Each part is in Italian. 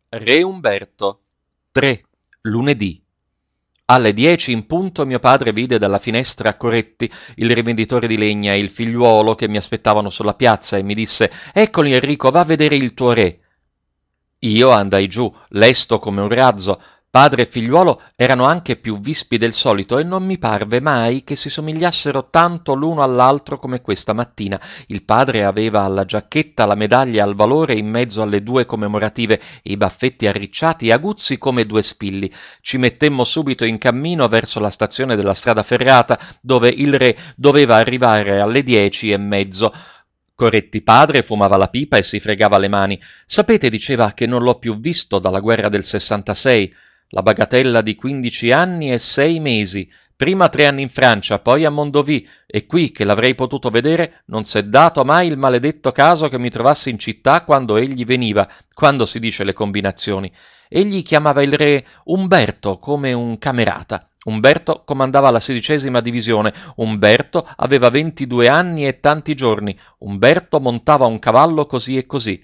Re Umberto. 3. Lunedì. Alle 10 in punto mio padre vide dalla finestra Coretti, il rivenditore di legna, e il figliuolo che mi aspettavano sulla piazza e mi disse: «Eccoli Enrico, va a vedere il tuo re». Io andai giù, lesto come un razzo. Padre e figliuolo erano anche più vispi del solito e non mi parve mai che si somigliassero tanto l'uno all'altro come questa mattina. Il padre aveva alla giacchetta la medaglia al valore in mezzo alle due commemorative e i baffetti arricciati e aguzzi come due spilli. Ci mettemmo subito in cammino verso la stazione della strada ferrata, dove il re doveva arrivare alle 10:30. Coretti padre fumava la pipa e si fregava le mani. «Sapete», diceva, «che non l'ho più visto dalla guerra del 66. La bagatella di 15 anni e 6 mesi. Prima 3 anni in Francia, poi a Mondovì, e qui, che l'avrei potuto vedere, non s'è dato mai il maledetto caso che mi trovassi in città quando egli veniva, quando si dice le combinazioni. Egli chiamava il re Umberto, come un camerata. Umberto comandava la 16ª divisione. Umberto aveva 22 anni e tanti giorni. Umberto montava un cavallo così e così.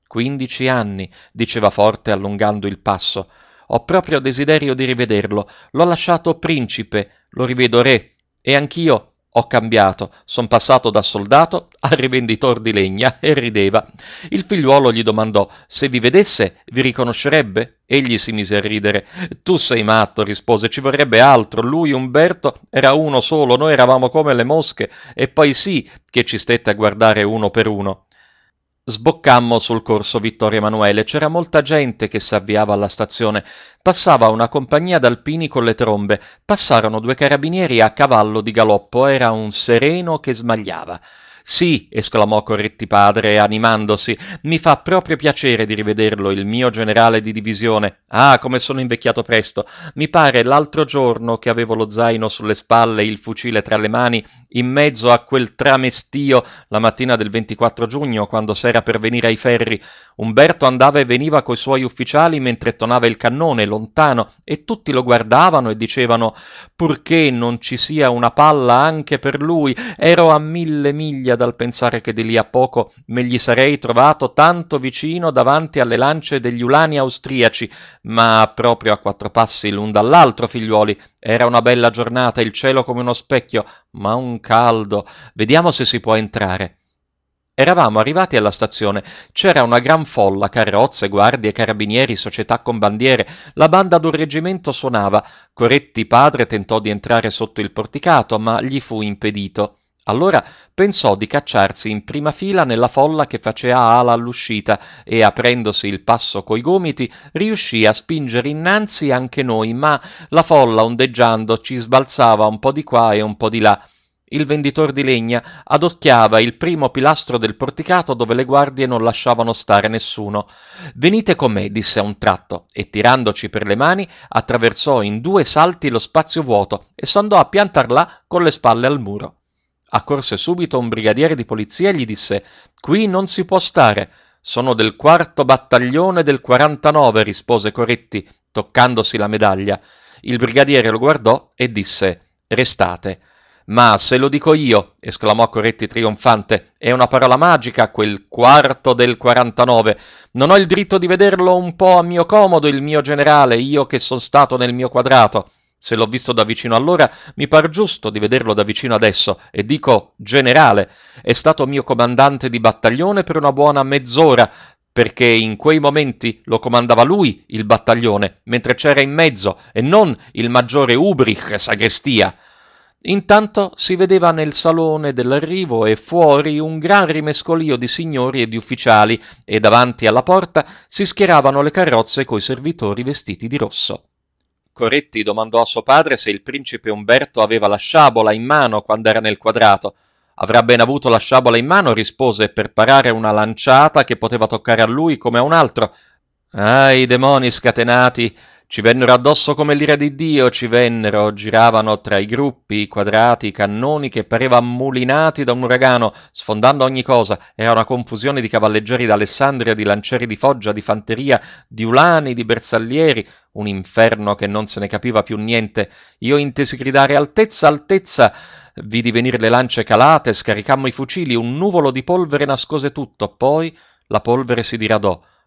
15 anni, diceva forte allungando il passo. Ho proprio desiderio di rivederlo. L'ho lasciato principe, lo rivedo re. E anch'io ho cambiato. Son passato da soldato a rivenditor di legna, e rideva. Il figliuolo gli domandò: «Se vi vedesse, vi riconoscerebbe?» Egli si mise a ridere. «Tu sei matto», rispose, «ci vorrebbe altro. Lui, Umberto, era uno solo, noi eravamo come le mosche, e poi sì che ci stette a guardare uno per uno». Sboccammo sul corso Vittorio Emanuele. C'era molta gente che s'avviava alla stazione. Passava una compagnia d'alpini con le trombe. Passarono 2 carabinieri a cavallo di galoppo. Era un sereno che smagliava. «Sì», esclamò Coretti padre, animandosi, «mi fa proprio piacere di rivederlo, il mio generale di divisione. Ah, come sono invecchiato presto! Mi pare l'altro giorno che avevo lo zaino sulle spalle e il fucile tra le mani, in mezzo a quel tramestio, la mattina del 24 giugno, quando s'era per venire ai ferri. Umberto andava e veniva coi suoi ufficiali mentre tonava il cannone, lontano, e tutti lo guardavano e dicevano: «Purché non ci sia una palla anche per lui». Ero a 1000 miglia dal pensare che di lì a poco me gli sarei trovato tanto vicino davanti alle lance degli ulani austriaci, ma proprio a 4 passi l'un dall'altro, figliuoli. Era una bella giornata, il cielo come uno specchio, ma un caldo. Vediamo se si può entrare». Eravamo arrivati alla stazione. C'era una gran folla, carrozze, guardie, carabinieri, società con bandiere. La banda d'un reggimento suonava. Coretti padre tentò di entrare sotto il porticato, ma gli fu impedito. Allora pensò di cacciarsi in prima fila nella folla che faceva ala all'uscita e, aprendosi il passo coi gomiti, riuscì a spingere innanzi anche noi, ma la folla, ondeggiando, ci sbalzava un po' di qua e un po' di là. Il venditor di legna adocchiava il primo pilastro del porticato dove le guardie non lasciavano stare nessuno. «Venite con me», disse a un tratto, e tirandoci per le mani attraversò in 2 salti lo spazio vuoto e s'andò a piantar là con le spalle al muro. Accorse subito un brigadiere di polizia e gli disse: «Qui non si può stare». «Sono del 4° battaglione del 49», rispose Coretti, toccandosi la medaglia. Il brigadiere lo guardò e disse: «Restate». «Ma se lo dico io», esclamò Coretti trionfante, «è una parola magica, quel 4° del 49. Non ho il diritto di vederlo un po' a mio comodo, il mio generale, io che son stato nel mio quadrato. Se l'ho visto da vicino allora, mi par giusto di vederlo da vicino adesso, e dico generale. È stato mio comandante di battaglione per una buona mezz'ora, perché in quei momenti lo comandava lui il battaglione, mentre c'era in mezzo, e non il maggiore Ubrich, sagrestia». Intanto si vedeva nel salone dell'arrivo e fuori un gran rimescolio di signori e di ufficiali, e davanti alla porta si schieravano le carrozze coi servitori vestiti di rosso. Coretti domandò a suo padre se il principe Umberto aveva la sciabola in mano quando era nel quadrato. «Avrà ben avuto la sciabola in mano», rispose, «per parare una lanciata che poteva toccare a lui come a un altro». «Ah, i demoni scatenati! Ci vennero addosso come l'ira di Dio, ci vennero, giravano tra i gruppi, i quadrati, i cannoni che pareva ammulinati da un uragano, sfondando ogni cosa. Era una confusione di cavalleggeri d'Alessandria, di lancieri di Foggia, di fanteria, di ulani, di bersaglieri, un inferno che non se ne capiva più niente. Io intesi gridare: «Altezza, altezza!» Vidi venire le lance calate, scaricammo i fucili, un nuvolo di polvere nascose tutto, poi la polvere si diradò.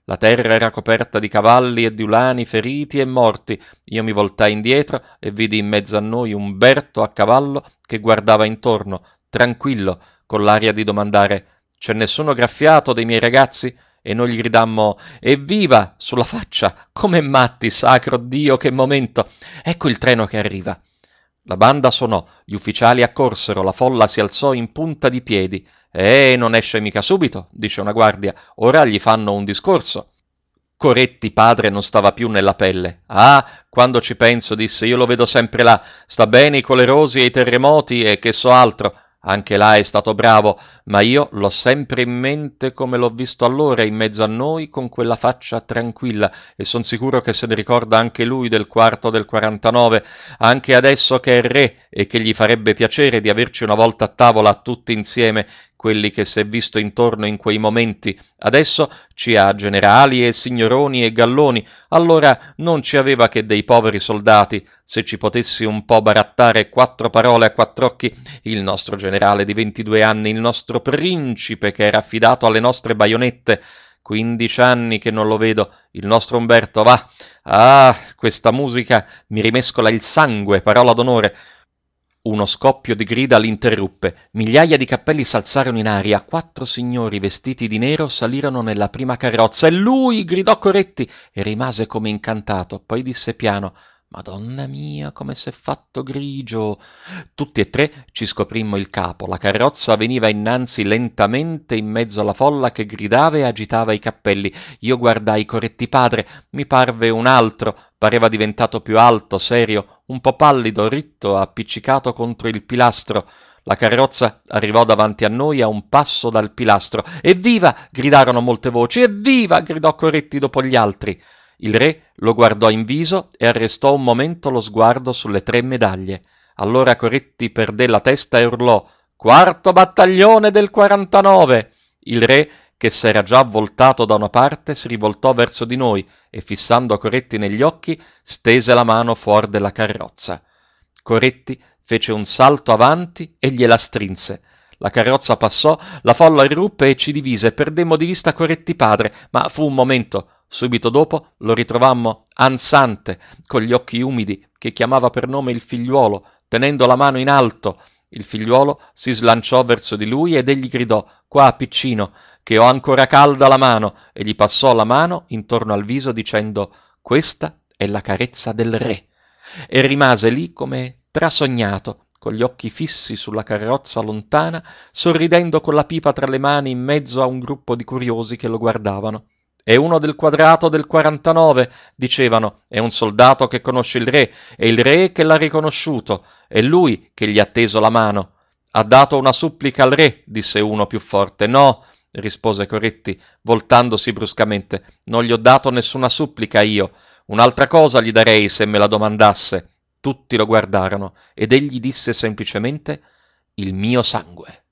La terra era coperta di cavalli e di ulani feriti e morti. Io mi voltai indietro e vidi in mezzo a noi Umberto a cavallo che guardava intorno, tranquillo, con l'aria di domandare: «C'è nessuno graffiato dei miei ragazzi?» E noi gli gridammo: «Evviva!» sulla faccia, come matti, sacro Dio, che momento! Ecco il treno che arriva. La banda suonò, gli ufficiali accorsero, la folla si alzò in punta di piedi. Non esce mica subito», dice una guardia, «ora gli fanno un discorso». Coretti padre non stava più nella pelle. «Ah, quando ci penso», disse, «io lo vedo sempre là, sta bene i colerosi e i terremoti e che so altro. Anche là è stato bravo, ma io l'ho sempre in mente come l'ho visto allora in mezzo a noi con quella faccia tranquilla, e son sicuro che se ne ricorda anche lui del quarto del 49, anche adesso che è re e che gli farebbe piacere di averci una volta a tavola tutti insieme, quelli che s'è visto intorno in quei momenti. Adesso ci ha generali e signoroni e galloni, allora non ci aveva che dei poveri soldati. Se ci potessi un po' barattare 4 parole a quattr'occhi, il nostro generale di 22 anni, il nostro principe che era affidato alle nostre baionette, 15 anni che non lo vedo, il nostro Umberto, va. Ah, questa musica mi rimescola il sangue, parola d'onore». Uno scoppio di grida l'interruppe. Migliaia di cappelli s'alzarono in aria. 4 signori vestiti di nero salirono nella prima carrozza. «È lui!» gridò Coretti e rimase come incantato. Poi disse piano: «Madonna mia, come s'è fatto grigio!» Tutti e 3 ci scoprimmo il capo. La carrozza veniva innanzi lentamente in mezzo alla folla che gridava e agitava i cappelli. Io guardai Coretti padre. Mi parve un altro. Pareva diventato più alto, serio, un po' pallido, ritto, appiccicato contro il pilastro. La carrozza arrivò davanti a noi a un passo dal pilastro. «Evviva!» gridarono molte voci. «Evviva!» gridò Coretti dopo gli altri. Il re lo guardò in viso e arrestò un momento lo sguardo sulle 3 medaglie. Allora Coretti perdé la testa e urlò: «Quarto battaglione del 49!» Il re, che s'era già voltato da una parte, si rivoltò verso di noi e, fissando Coretti negli occhi, stese la mano fuor della carrozza. Coretti fece un salto avanti e gliela strinse. La carrozza passò, la folla irruppe e ci divise. Perdemmo di vista Coretti padre, ma fu un momento. Subito dopo lo ritrovammo ansante, con gli occhi umidi, che chiamava per nome il figliuolo, tenendo la mano in alto. Il figliuolo si slanciò verso di lui ed egli gridò: «Qua, piccino, che ho ancora calda la mano», e gli passò la mano intorno al viso dicendo: «Questa è la carezza del re». E rimase lì come trasognato, con gli occhi fissi sulla carrozza lontana, sorridendo con la pipa tra le mani in mezzo a un gruppo di curiosi che lo guardavano. «È uno del quadrato del 49», dicevano, «è un soldato che conosce il re, è il re che l'ha riconosciuto, è lui che gli ha teso la mano». «Ha dato una supplica al re», disse uno più forte. «No», rispose Coretti, voltandosi bruscamente, «non gli ho dato nessuna supplica io. Un'altra cosa gli darei se me la domandasse». Tutti lo guardarono ed egli disse semplicemente: «Il mio sangue».